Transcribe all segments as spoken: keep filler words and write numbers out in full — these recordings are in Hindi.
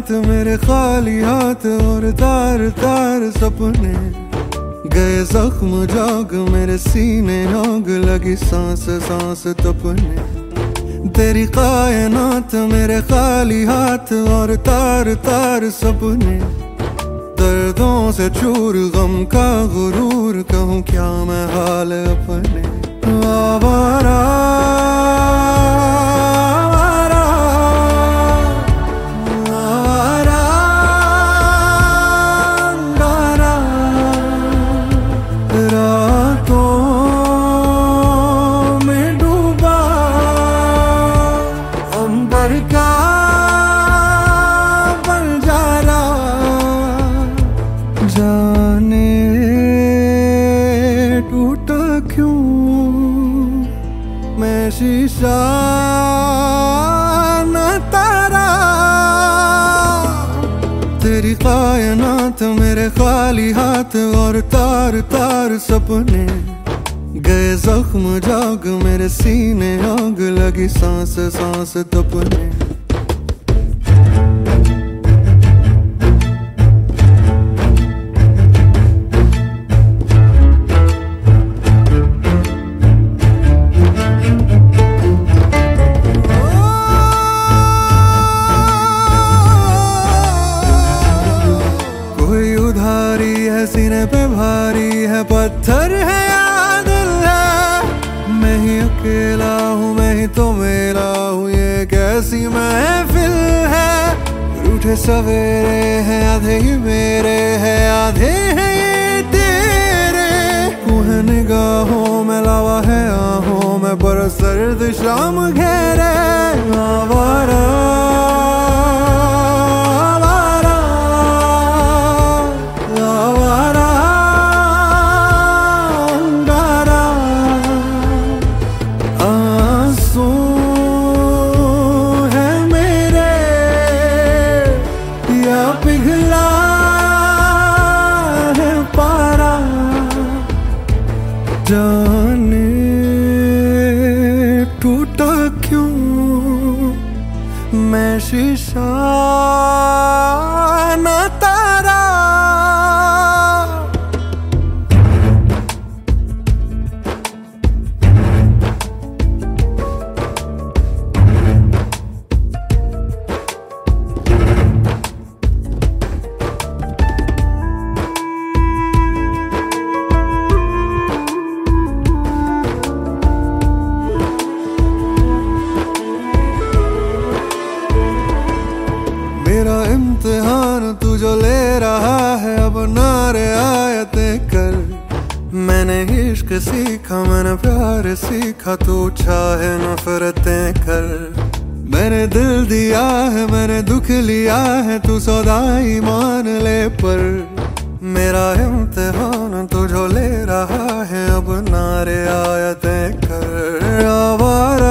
हाथ मेरे खाली हाथ और तार तार सपने गए जख्म जाग मेरे सीने आग लगी सांस सांस तपने तेरी कायनात मेरे खाली हाथ और तार तार सपने दर्दों से चूर गम का गुरूर कहूँ क्या मैं हाल अपने आवारा जाने टूटा क्यों मैं शीशा न तारा तेरी कायनात मेरे खाली हाथ और तार तार सपने गए जख्म जाग मेरे सीने आग लगी सांस सांस तपने सीने पे भारी है पत्थर है या दिल है मैं ही अकेला हूँ मैं ही तो मेरा हूँ ये कैसी महफिल है रूठे सवेरे हैं आधे ही मेरे हैं आधे हैं ये तेरे तू है निगाहों में लावा है आहों में पर सर्द शाम घेरे आवारा पिघला है पारा जाने टूटा क्यों मैं शीशा न तारा मेरा इम्तिहान तू जो ले रहा है अब ना रियायतें कर मैंने इश्क सीखा मैंने प्यार सीखा तू चाहे नफरतें कर मैंने दिल दिया है मैंने दुख लिया है तू सौदाई मान ले पर मेरा इम्तिहान तू जो ले रहा है अब ना रियायतें कर आवारा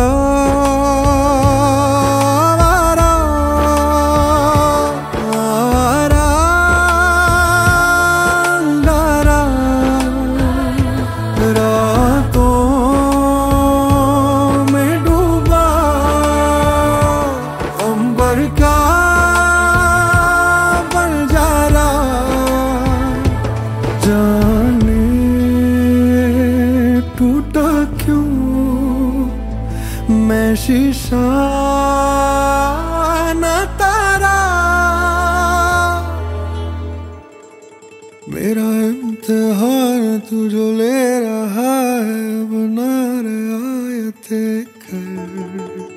जाने टूटा क्यों मैं शीशा न तारा मेरा इम्तिहान तू जो ले रहा है बना रियायतें कर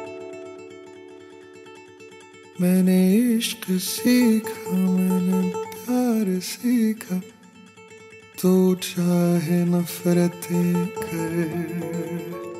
मैंने इश्क सीखा मैंने प्यार सीखा तू चाहे नफरतें कर।